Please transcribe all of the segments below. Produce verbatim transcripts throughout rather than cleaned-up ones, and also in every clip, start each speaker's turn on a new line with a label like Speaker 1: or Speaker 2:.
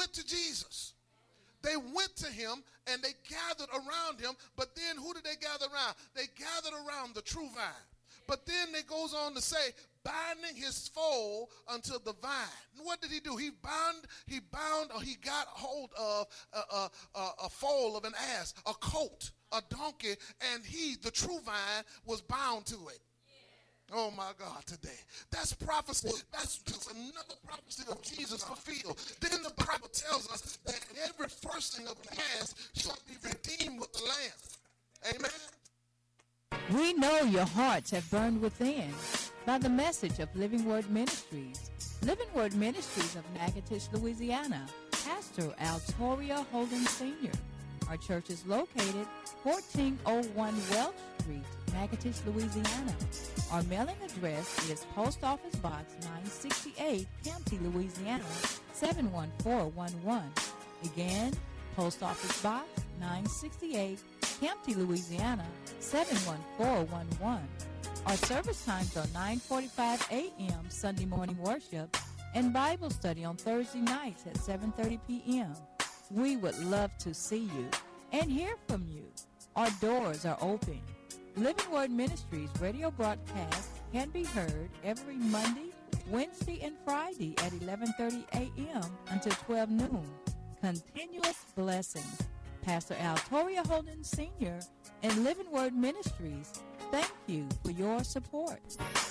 Speaker 1: went to Jesus. They went to him and they gathered around him. But then who did they gather around? They gathered around the true vine. But then it goes on to say, binding his foal unto the vine. What did he do? He bound, he bound, or he got hold of a, a, a, a foal of an ass, a colt, a donkey, and he, the true vine, was bound to it. Oh my God, today. That's prophecy. That's just another prophecy of Jesus fulfilled. Then the Bible tells us that every firstling of the ass shall be redeemed with the lamb. Amen.
Speaker 2: We know your hearts have burned within by the message of Living Word Ministries. Living Word Ministries of Natchitoches, Louisiana. Pastor Altoria Holden Senior Our church is located fourteen oh one Welch Street, Natchitoches, Louisiana. Our mailing address is Post Office Box nine sixty-eight, Campty, Louisiana, seven one four one one. Again, Post Office Box nine sixty-eight, Campty, Louisiana, seven one four one one. Our service times are nine forty-five a.m. Sunday morning worship and Bible study on Thursday nights at seven thirty p.m. We would love to see you and hear from you. Our doors are open. Living Word Ministries radio broadcast can be heard every Monday, Wednesday, and Friday at eleven thirty a.m. until twelve noon. Continuous blessings. Pastor Altoria Holden Senior and Living Word Ministries, thank you for your support.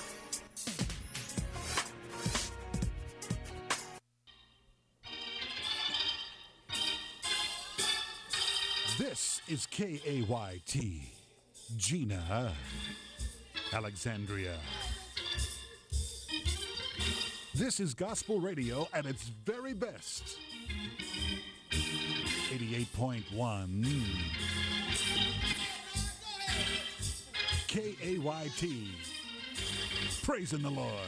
Speaker 3: This is K A Y T, Gina, Alexandria. This is gospel radio at its very best. eighty-eight point one K A Y T, praising the Lord.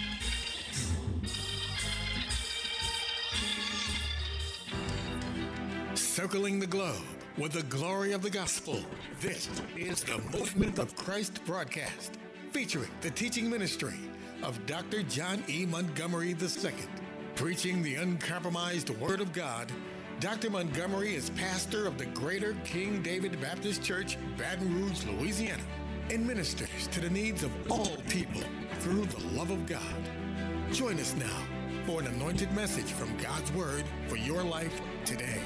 Speaker 4: Circling the globe with the glory of the gospel. This is the Movement of Christ broadcast, featuring the teaching ministry of Doctor John E. Montgomery the Second. Preaching the uncompromised Word of God, Doctor Montgomery is pastor of the Greater King David Baptist Church, Baton Rouge, Louisiana, and ministers to the needs of all people through the love of God. Join us now for an anointed message from God's Word for your life today.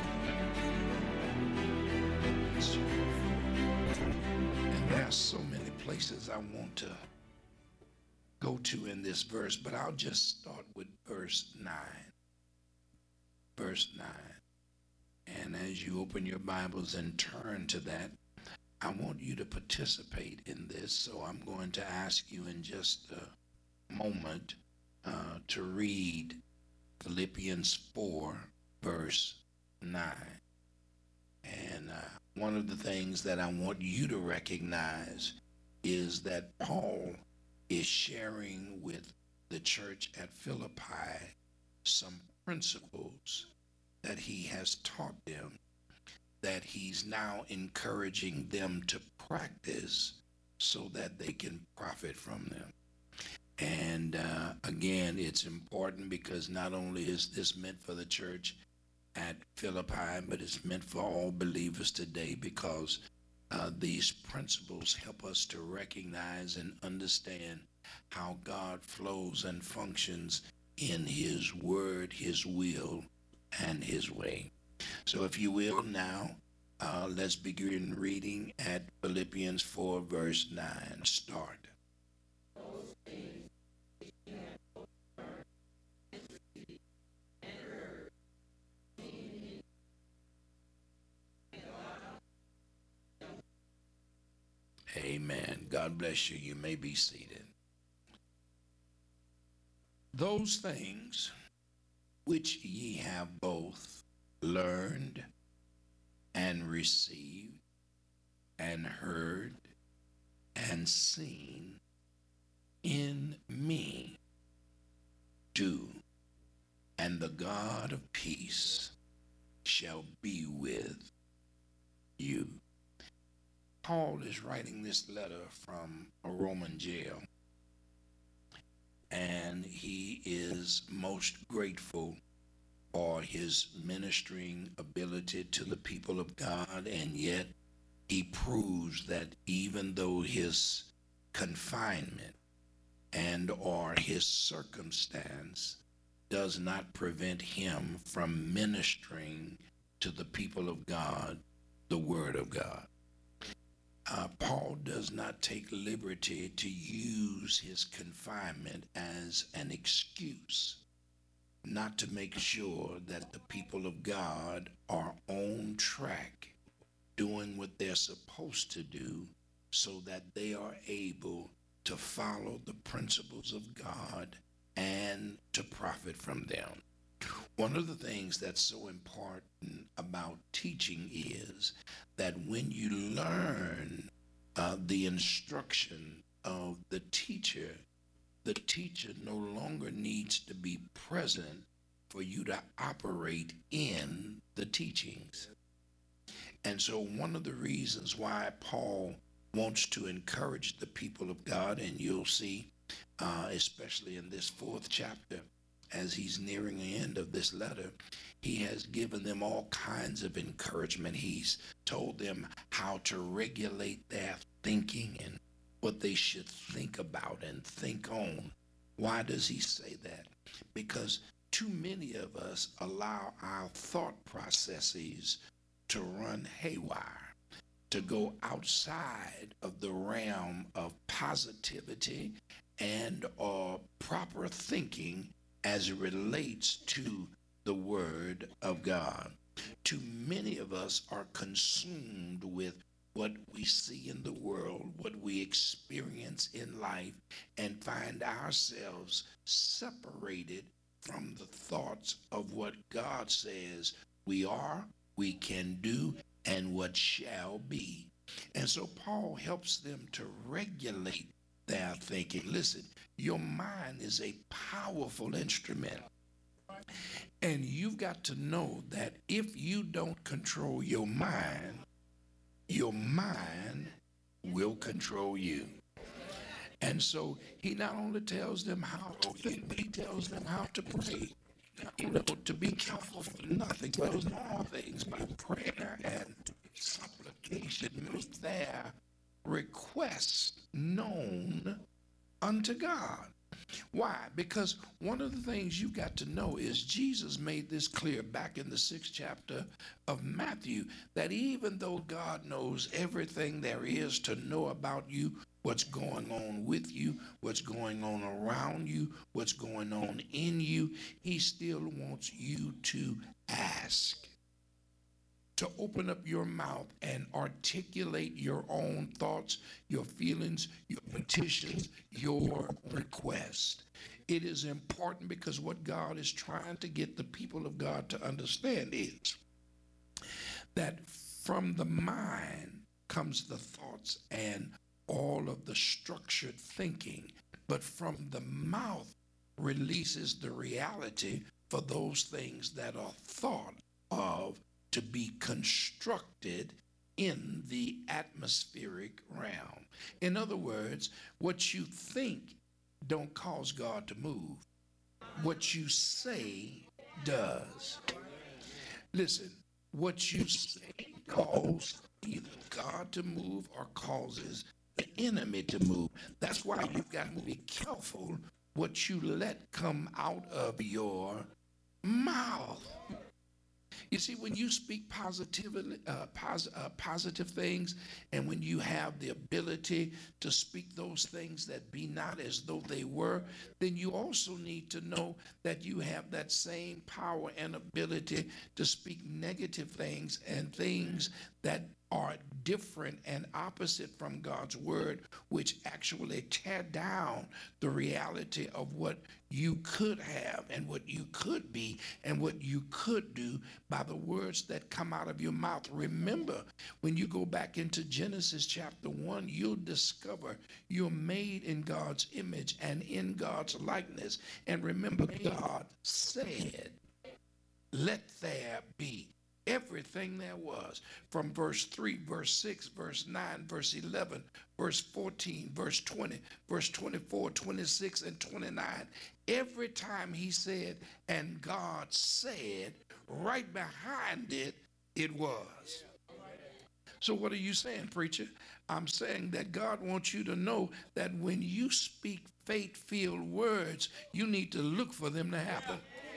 Speaker 5: And there are so many places I want to go to in this verse, but I'll just start with verse nine. Verse nine. And as you open your Bibles and turn to that, I want you to participate in this. So I'm going to ask you in just a moment uh, to read Philippians four, verse nine. And uh, one of the things that I want you to recognize is that Paul is sharing with the church at Philippi some principles that he has taught them, that he's now encouraging them to practice so that they can profit from them. And uh, again, it's important because not only is this meant for the church at Philippi, but it's meant for all believers today, because uh, these principles help us to recognize and understand how God flows and functions in his word, his will, and his way. So if you will now, uh, let's begin reading at Philippians four, verse nine. Start. Amen. God bless you. You may be seated. Those things which ye have both learned and received and heard and seen in me, do, and the God of peace shall be with you. Paul is writing this letter from a Roman jail, and he is most grateful or his ministering ability to the people of God, and yet he proves that even though his confinement and or his circumstance does not prevent him from ministering to the people of God the word of God. Uh, Paul does not take liberty to use his confinement as an excuse not to make sure that the people of God are on track doing what they're supposed to do so that they are able to follow the principles of God and to profit from them. One of the things that's so important about teaching is that when you learn uh, the instruction of the teacher, the teacher no longer needs to be present for you to operate in the teachings. And so one of the reasons why Paul wants to encourage the people of God, and you'll see, uh, especially in this fourth chapter, as he's nearing the end of this letter, he has given them all kinds of encouragement. He's told them how to regulate their thinking and what they should think about and think on. Why does he say that? Because too many of us allow our thought processes to run haywire, to go outside of the realm of positivity and or proper thinking as it relates to the word of God. Too many of us are consumed with what we see in the world, what we experience in life, and find ourselves separated from the thoughts of what God says we are, we can do, and what shall be. And so Paul helps them to regulate their thinking. Listen, your mind is a powerful instrument. And you've got to know that if you don't control your mind, your mind will control you. And so he not only tells them how to think, but he tells them how to pray. You know, to be careful for nothing, but in all things by prayer and supplication, make their requests known unto God. Why? Because one of the things you've got to know is Jesus made this clear back in the sixth chapter of Matthew, that even though God knows everything there is to know about you, what's going on with you, what's going on around you, what's going on in you, he still wants you to ask, to open up your mouth and articulate your own thoughts, your feelings, your petitions, your request. It is important because what God is trying to get the people of God to understand is that from the mind comes the thoughts and all of the structured thinking, but from the mouth releases the reality for those things that are thought of to be constructed in the atmospheric realm. In other words, what you think don't cause God to move. What you say does. Listen, what you say causes either God to move or causes the enemy to move. That's why you've got to be careful what you let come out of your mouth. You see, when you speak positively, uh, pos- uh, positive things, and when you have the ability to speak those things that be not as though they were, then you also need to know that you have that same power and ability to speak negative things and things that are different and opposite from God's word, which actually tear down the reality of what you could have and what you could be and what you could do by the words that come out of your mouth. Remember, when you go back into Genesis chapter one, you'll discover you're made in God's image and in God's likeness. And remember, God said, let there be. Everything there was, from verse three, verse six, verse nine, verse eleven, verse fourteen, verse twenty, verse twenty-four, twenty-six, and twenty-nine. every time he said, and God said, right behind it, it was. So what are you saying, preacher? I'm saying that God wants you to know that when you speak faith-filled words, you need to look for them to happen.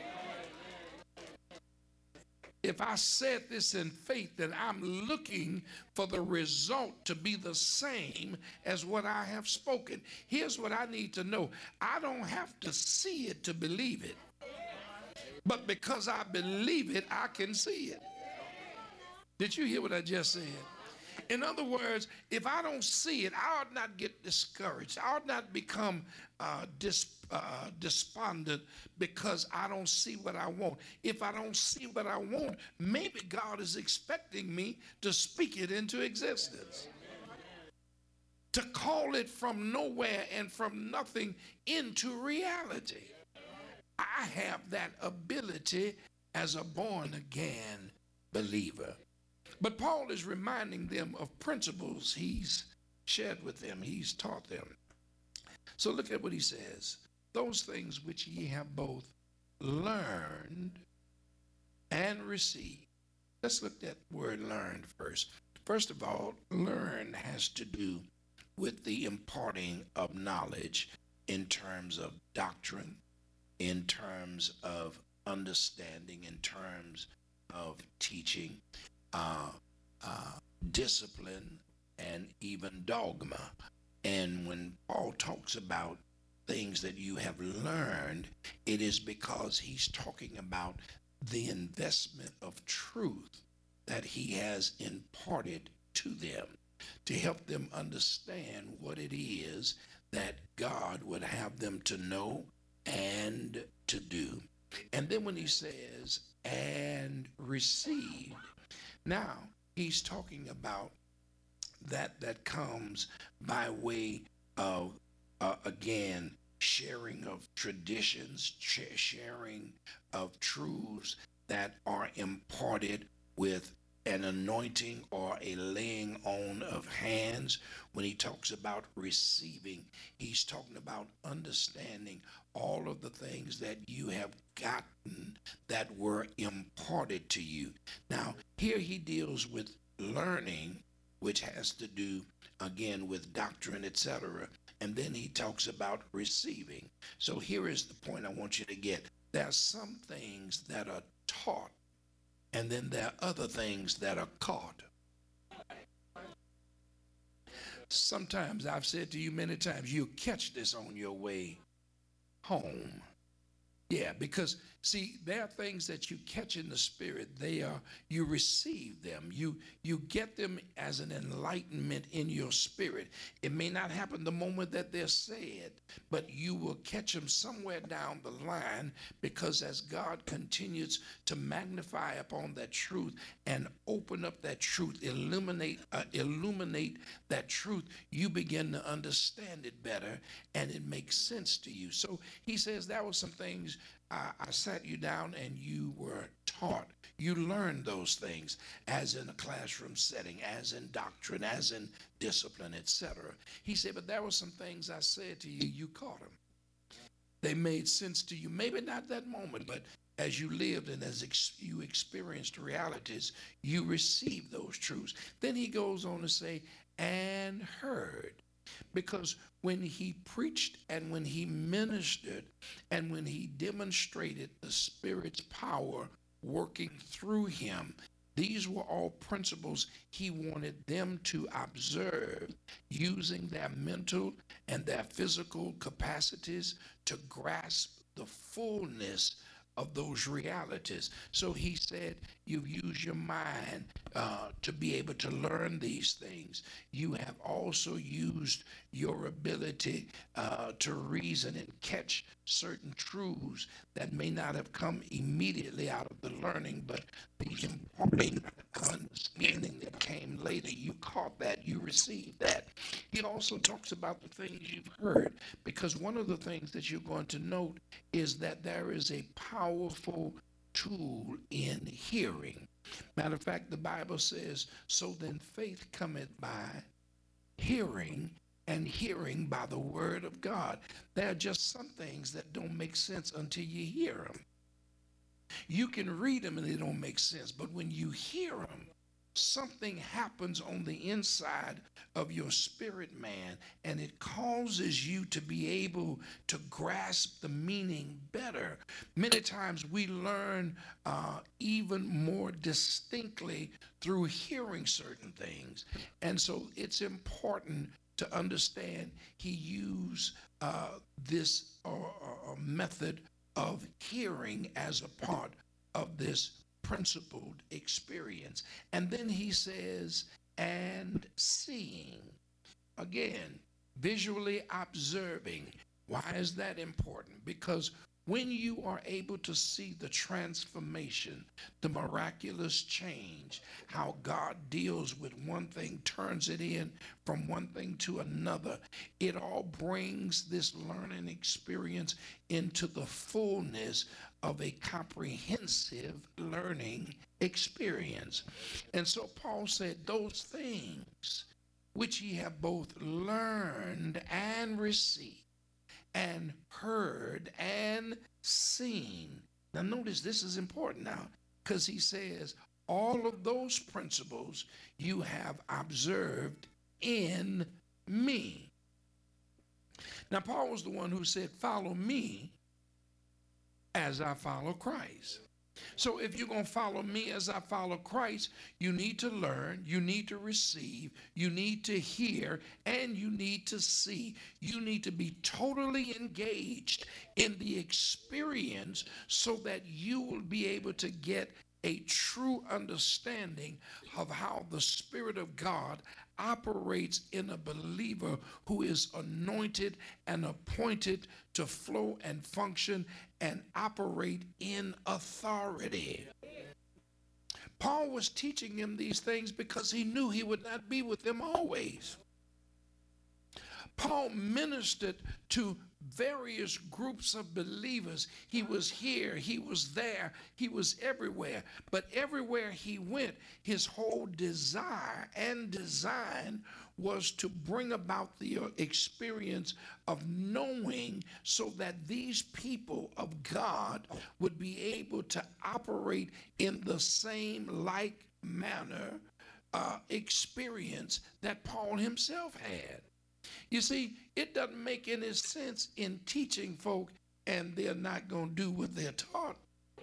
Speaker 5: If I said this in faith, then I'm looking for the result to be the same as what I have spoken. Here's what I need to know. I don't have to see it to believe it. But because I believe it, I can see it. Did you hear what I just said? In other words, if I don't see it, I ought not get discouraged. I ought not become uh, dis, uh, despondent because I don't see what I want. If I don't see what I want, maybe God is expecting me to speak it into existence, to call it from nowhere and from nothing into reality. I have that ability as a born-again believer. But Paul is reminding them of principles he's shared with them, he's taught them. So look at what he says. Those things which ye have both learned and received. Let's look at the word learned first. First of all, learn has to do with the imparting of knowledge in terms of doctrine, in terms of understanding, in terms of teaching. Uh, uh, discipline, and even dogma. And when Paul talks about things that you have learned, it is because he's talking about the investment of truth that he has imparted to them to help them understand what it is that God would have them to know and to do. And then when he says, and receive, now, he's talking about that that comes by way of, uh, again, sharing of traditions, sh- sharing of truths that are imparted with an anointing or a laying on of hands. When he talks about receiving, he's talking about understanding all of the things that you have gotten that were imparted to you. Now, here he deals with learning, which has to do, again, with doctrine, et cetera. And then he talks about receiving. So here is the point I want you to get. There are some things that are taught, and then there are other things that are caught. Sometimes I've said to you many times, you'll catch this on your way home. Yeah, because see, there are things that you catch in the spirit. They are, you receive them. You you get them as an enlightenment in your spirit. It may not happen the moment that they're said, but you will catch them somewhere down the line, because as God continues to magnify upon that truth and open up that truth, illuminate uh, illuminate that truth, you begin to understand it better and it makes sense to you. So he says there were some things I, I sat you down and you were taught. You learned those things as in a classroom setting, as in doctrine, as in discipline, et cetera. He said, but there were some things I said to you, you caught them. They made sense to you, maybe not that moment, but as you lived and as ex- you experienced realities, you received those truths. Then he goes on to say, and heard. Because when he preached and when he ministered and when he demonstrated the Spirit's power working through him, these were all principles he wanted them to observe, using their mental and their physical capacities to grasp the fullness of those realities. So he said, you've used your mind uh, to be able to learn these things. You have also used your ability uh, to reason and catch certain truths that may not have come immediately out of the learning, but the imparting understanding that came later. You caught that, you received that. He also talks about the things you've heard, because one of the things that you're going to note is that there is a powerful tool in hearing. Matter of fact, the Bible says, so then faith cometh by hearing, and hearing by the word of God. There are just some things that don't make sense until you hear them. You can read them and they don't make sense, but when you hear them, something happens on the inside of your spirit man, and it causes you to be able to grasp the meaning better. Many times we learn uh, even more distinctly through hearing certain things. And so it's important to understand he used uh, this uh, uh, method of hearing as a part of this principled experience. And then he says, and seeing. Again, visually observing. Why is that important? Because when you are able to see the transformation, the miraculous change, how God deals with one thing, turns it in from one thing to another, it all brings this learning experience into the fullness of a comprehensive learning experience. And so Paul said, those things which ye have both learned and received, and heard and seen. Now notice this is important now, because he says all of those principles you have observed in me. Now Paul was the one who said, follow me as I follow Christ. So if you're going to follow me as I follow Christ, you need to learn, you need to receive, you need to hear, and you need to see. You need to be totally engaged in the experience so that you will be able to get a true understanding of how the Spirit of God operates in a believer who is anointed and appointed to flow and function and operate in authority. Paul was teaching him these things because he knew he would not be with them always. Paul ministered to various groups of believers. He was here, he was there, he was everywhere. But everywhere he went, his whole desire and design was to bring about the experience of knowing so that these people of God would be able to operate in the same like manner uh, experience that Paul himself had. You see, it doesn't make any sense in teaching folk and they're not going to do what they're taught.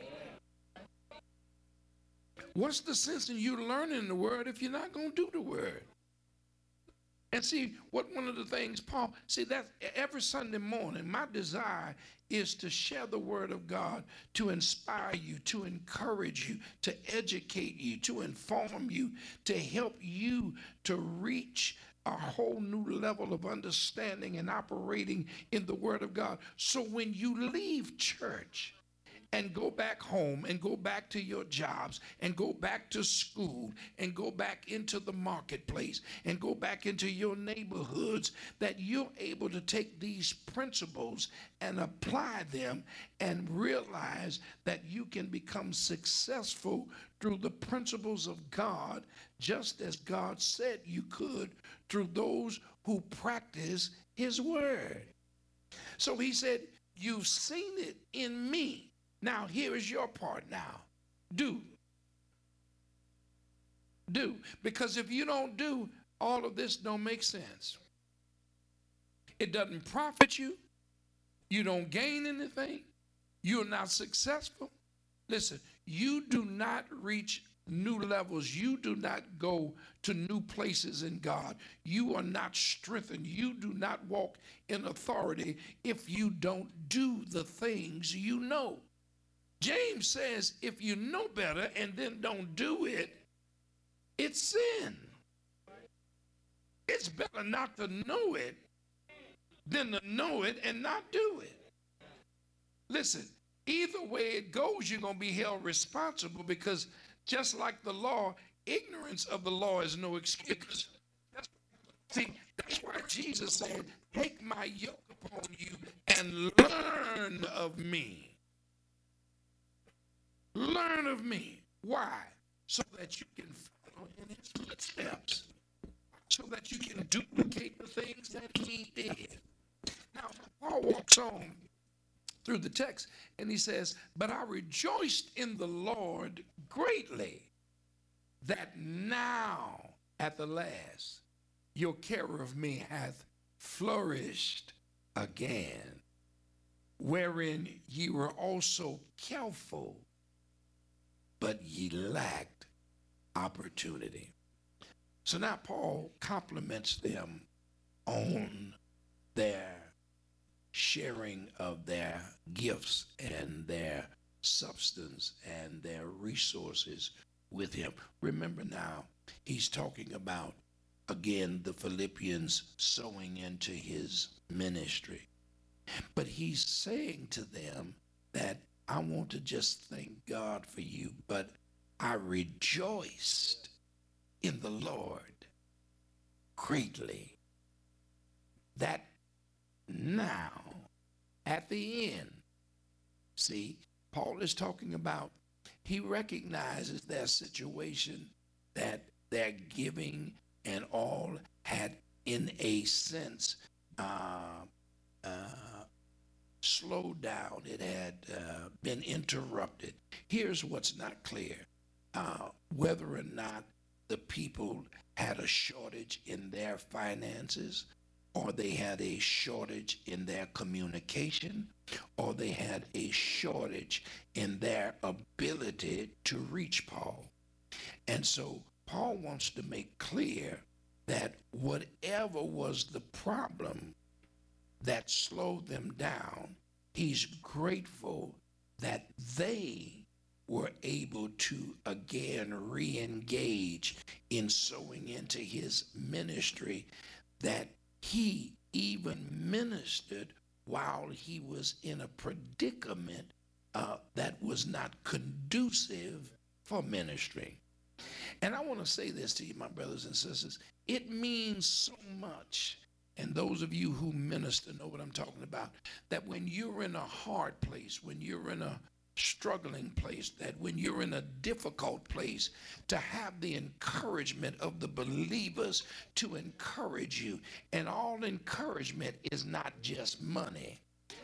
Speaker 5: What's the sense in you learning the word if you're not going to do the word? And see, what one of the things, Paul, see, that every Sunday morning, my desire is to share the word of God, to inspire you, to encourage you, to educate you, to inform you, to help you to reach a whole new level of understanding and operating in the word of God. So when you leave church and go back home and go back to your jobs and go back to school and go back into the marketplace and go back into your neighborhoods, that you're able to take these principles and apply them and realize that you can become successful through the principles of God, just as God said you could through those who practice his word. So he said, you've seen it in me. Now, here is your part now. Do. Do. Because if you don't do, all of this don't make sense. It doesn't profit you. You don't gain anything. You're not successful. Listen, you do not reach new levels. You do not go to new places in God. You are not strengthened. You do not walk in authority if you don't do the things you know. James says if you know better and then don't do it, it's sin. It's better not to know it than to know it and not do it. Listen, either way it goes, you're going to be held responsible, because just like the law, ignorance of the law is no excuse. That's, see, that's why Jesus said, take my yoke upon you and learn of me. Learn of me. Why? So that you can follow in his footsteps. so that you can duplicate the things that he did. Now, Paul walks on through the text and he says, but I rejoiced in the Lord greatly that now at the last your care of me hath flourished again, wherein ye were also careful, but ye lacked opportunity. So now Paul compliments them on their sharing of their gifts and their substance and their resources with him. Remember now, he's talking about, again, the Philippians sowing into his ministry. But he's saying to them that I want to just thank God for you, but I rejoiced in the Lord greatly that now at the end, see, Paul is talking about, he recognizes their situation, that their giving and all had in a sense uh, uh, slowed down. It had uh, been interrupted. Here's what's not clear. Uh, whether or not the people had a shortage in their finances, or they had a shortage in their communication, or they had a shortage in their ability to reach Paul. And so Paul wants to make clear that whatever was the problem that slowed them down, he's grateful that they were able to again re-engage in sowing into his ministry, that he even ministered while he was in a predicament uh, that was not conducive for ministry. And I want to say this to you, my brothers and sisters. It means so much, and those of you who minister know what I'm talking about, that when you're in a hard place, when you're in a struggling place, that when you're in a difficult place, to have the encouragement of the believers to encourage you. And all encouragement is not just money.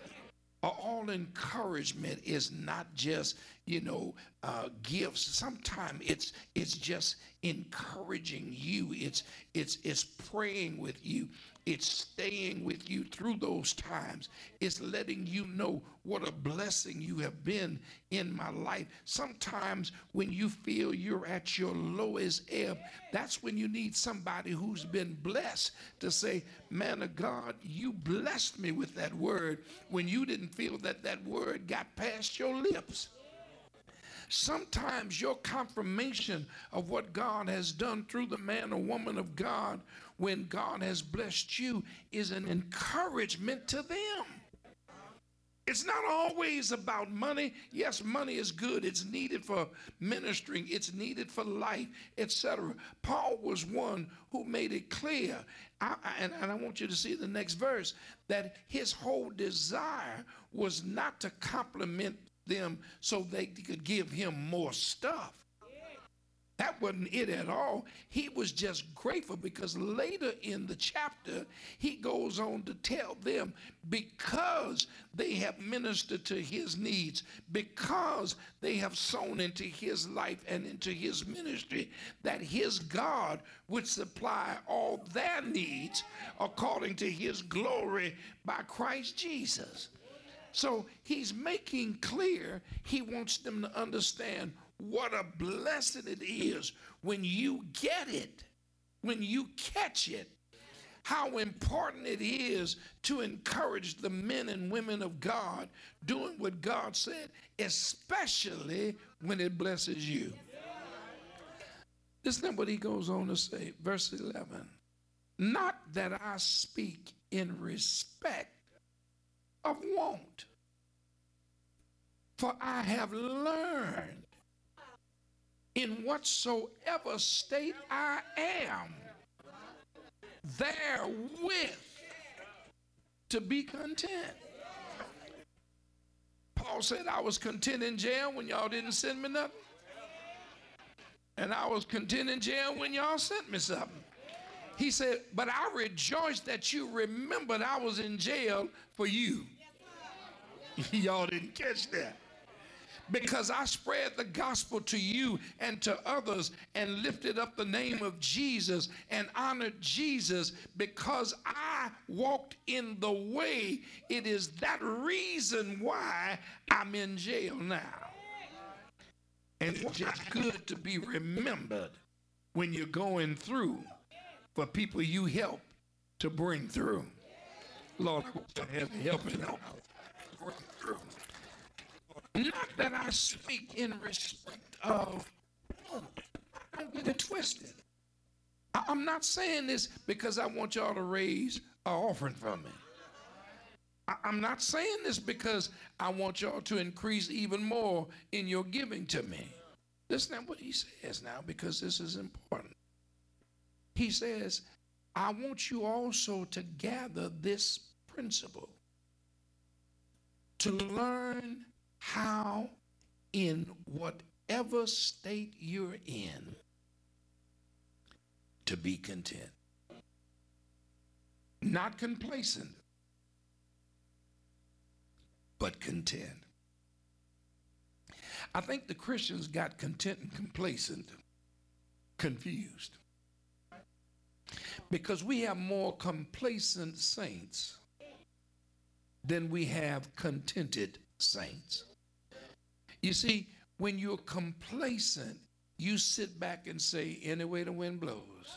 Speaker 5: All encouragement is not just, you know, uh, gifts. Sometimes it's it's just encouraging you. It's it's it's praying with you. It's staying with you through those times. It's letting you know what a blessing you have been in my life. Sometimes when you feel you're at your lowest ebb, that's when you need somebody who's been blessed to say, man of God, you blessed me with that word when you didn't feel that that word got past your lips. Sometimes your confirmation of what God has done through the man or woman of God, when God has blessed you, is an encouragement to them. It's not always about money. Yes, money is good. It's needed for ministering. It's needed for life, et cetera. Paul was one who made it clear, I, I, and, and I want you to see the next verse, that his whole desire was not to compliment them so they could give him more stuff. That wasn't it at all. He was just grateful because later in the chapter, he goes on to tell them, because they have ministered to his needs, because they have sown into his life and into his ministry, that his God would supply all their needs according to his glory by Christ Jesus. So he's making clear, he wants them to understand what a blessing it is when you get it, when you catch it, how important it is to encourage the men and women of God doing what God said, especially when it blesses you. Listen to what he goes on to say, verse eleven. Not that I speak in respect of want, for I have learned in whatsoever state I am, therewith to be content. Paul said, I was content in jail when y'all didn't send me nothing. And I was content in jail when y'all sent me something. He said, but I rejoice that you remembered I was in jail for you. Y'all didn't catch that. Because I spread the gospel to you and to others and lifted up the name of Jesus and honored Jesus because I walked in the way. It is that reason why I'm in jail now. And it's just good to be remembered when you're going through for people you help to bring through. Lord, I want to have helping out. Bring through. Not that I speak in respect of, oh, don't get it twisted. I, I'm not saying this because I want y'all to raise an offering for me. I, I'm not saying this because I want y'all to increase even more in your giving to me. Listen to what he says now, because this is important. He says, I want you also to gather this principle, to learn how in whatever state you're in to be content. Not complacent, but content. I think the Christians got content and complacent confused. Because we have more complacent saints than we have contented saints. You see, when you're complacent, you sit back and say, any way the wind blows,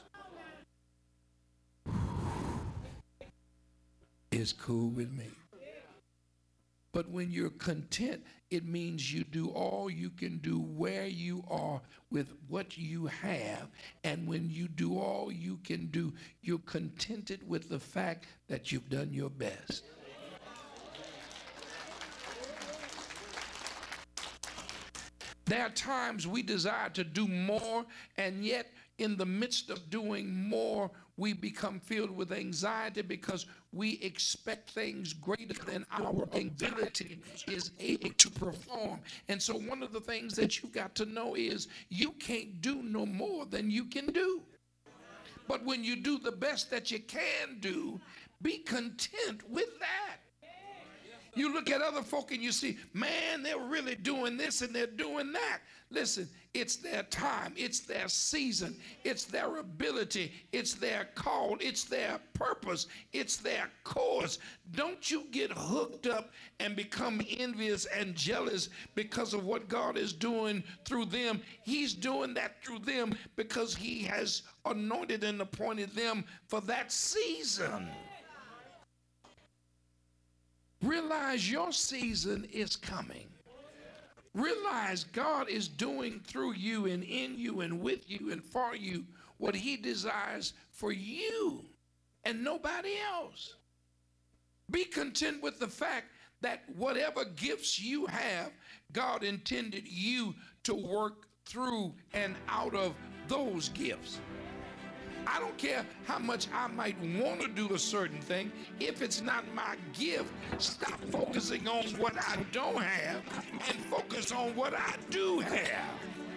Speaker 5: it's cool with me. But when you're content, it means you do all you can do where you are with what you have. And when you do all you can do, you're contented with the fact that you've done your best. There are times we desire to do more, and yet in the midst of doing more, we become filled with anxiety because we expect things greater than our ability is able to perform. And so one of the things that you got to know is you can't do no more than you can do. But when you do the best that you can do, be content with that. You look at other folk and you see, man, they're really doing this and they're doing that. Listen, it's their time, it's their season, it's their ability, it's their call, it's their purpose, it's their cause. Don't you get hooked up and become envious and jealous because of what God is doing through them. He's doing that through them because he has anointed and appointed them for that season. Realize your season is coming. Realize God is doing through you and in you and with you and for you what he desires for you and nobody else. Be content with the fact that whatever gifts you have, God intended you to work through and out of those gifts. I don't care how much I might want to do a certain thing. If it's not my gift, stop focusing on what I don't have and focus on what I do have.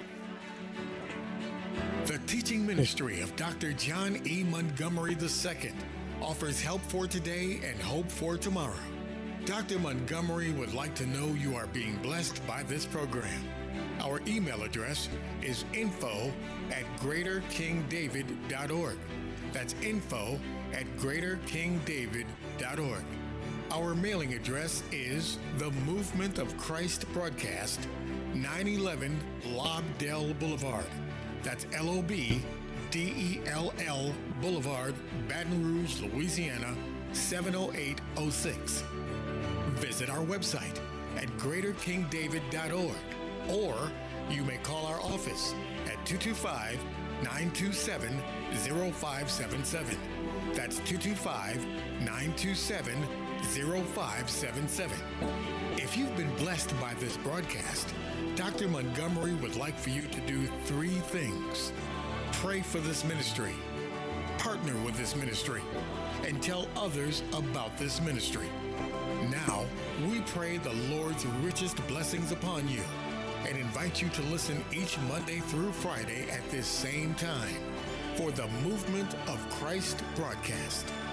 Speaker 4: The teaching ministry of Doctor John E. Montgomery the Second offers help for today and hope for tomorrow. Doctor Montgomery would like to know you are being blessed by this program. Our email address is info at greater king david dot org. That's info at greater king david dot org. Our mailing address is The Movement of Christ Broadcast, nine eleven Lobdell Boulevard. That's L O B D E L L Boulevard, Baton Rouge, Louisiana, seven oh eight oh six. Visit our website at greater king david dot org, or you may call our office at two two five, nine two seven, zero five seven seven. That's two two five, nine two seven, zero five seven seven. If you've been blessed by this broadcast, Doctor Montgomery would like for you to do three things. Pray for this ministry, partner with this ministry, and tell others about this ministry. Now, we pray the Lord's richest blessings upon you. and invite you to listen each Monday through Friday at this same time for the Movement of Christ broadcast.